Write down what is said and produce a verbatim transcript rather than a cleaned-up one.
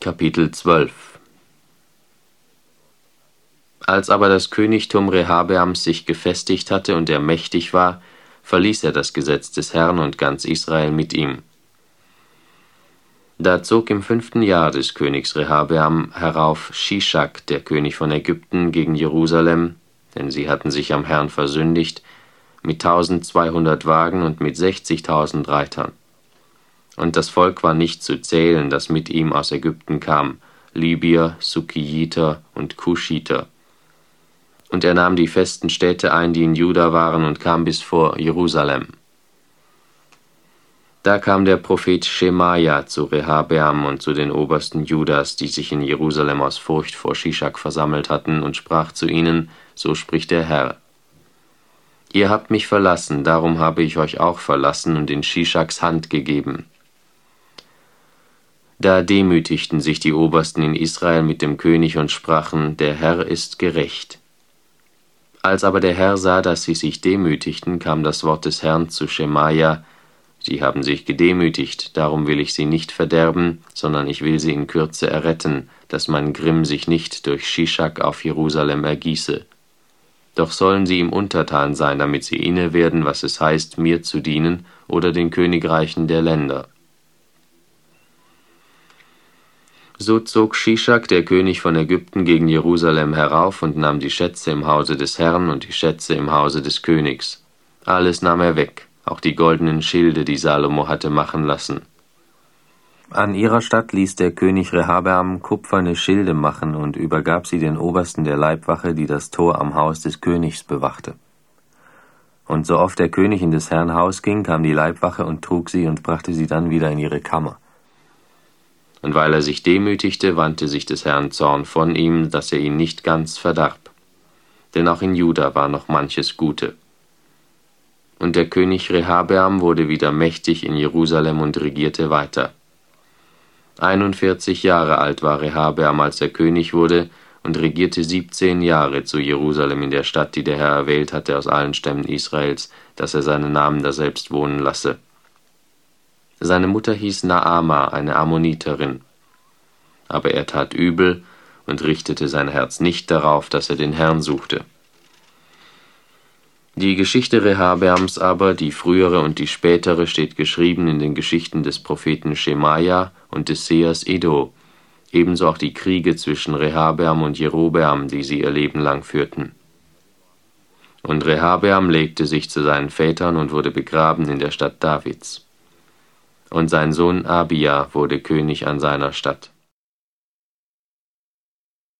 Kapitel zwölf. Als aber das Königtum Rehabeams sich gefestigt hatte und er mächtig war, verließ er das Gesetz des Herrn und ganz Israel mit ihm. Da zog im fünften Jahr des Königs Rehabeam herauf Shischak, der König von Ägypten, gegen Jerusalem, denn sie hatten sich am Herrn versündigt, mit tausendzweihundert Wagen und mit sechzigtausend Reitern. Und das Volk war nicht zu zählen, das mit ihm aus Ägypten kam, Libyer, Sukkiiter und Kuschiter. Und er nahm die festen Städte ein, die in Juda waren, und kam bis vor Jerusalem. Da kam der Prophet Schemaja zu Rehabeam und zu den Obersten Judas, die sich in Jerusalem aus Furcht vor Shischak versammelt hatten, und sprach zu ihnen: So spricht der Herr: Ihr habt mich verlassen, darum habe ich euch auch verlassen und in Shischaks Hand gegeben. Da demütigten sich die Obersten in Israel mit dem König und sprachen: Der Herr ist gerecht. Als aber der Herr sah, dass sie sich demütigten, kam das Wort des Herrn zu Schemaja: Sie haben sich gedemütigt, darum will ich sie nicht verderben, sondern ich will sie in Kürze erretten, dass mein Grimm sich nicht durch Shischak auf Jerusalem ergieße. Doch sollen sie ihm untertan sein, damit sie inne werden, was es heißt, mir zu dienen oder den Königreichen der Länder. So zog Shischak, der König von Ägypten, gegen Jerusalem herauf und nahm die Schätze im Hause des Herrn und die Schätze im Hause des Königs. Alles nahm er weg, auch die goldenen Schilde, die Salomo hatte machen lassen. An ihrer Statt ließ der König Rehabeam kupferne Schilde machen und übergab sie den Obersten der Leibwache, die das Tor am Haus des Königs bewachte. Und so oft der König in des Herrn Haus ging, kam die Leibwache und trug sie und brachte sie dann wieder in ihre Kammer. Und weil er sich demütigte, wandte sich des Herrn Zorn von ihm, dass er ihn nicht ganz verdarb. Denn auch in Juda war noch manches Gute. Und der König Rehabeam wurde wieder mächtig in Jerusalem und regierte weiter. Einundvierzig Jahre alt war Rehabeam, als er König wurde, und regierte siebzehn Jahre zu Jerusalem, in der Stadt, die der Herr erwählt hatte aus allen Stämmen Israels, dass er seinen Namen daselbst wohnen lasse. Seine Mutter hieß Naama, eine Ammoniterin. Aber er tat übel und richtete sein Herz nicht darauf, dass er den Herrn suchte. Die Geschichte Rehabeams aber, die frühere und die spätere, steht geschrieben in den Geschichten des Propheten Schemaja und des Sehers Iddo, ebenso auch die Kriege zwischen Rehabeam und Jerobeam, die sie ihr Leben lang führten. Und Rehabeam legte sich zu seinen Vätern und wurde begraben in der Stadt Davids. Und sein Sohn Abia wurde König an seiner Statt.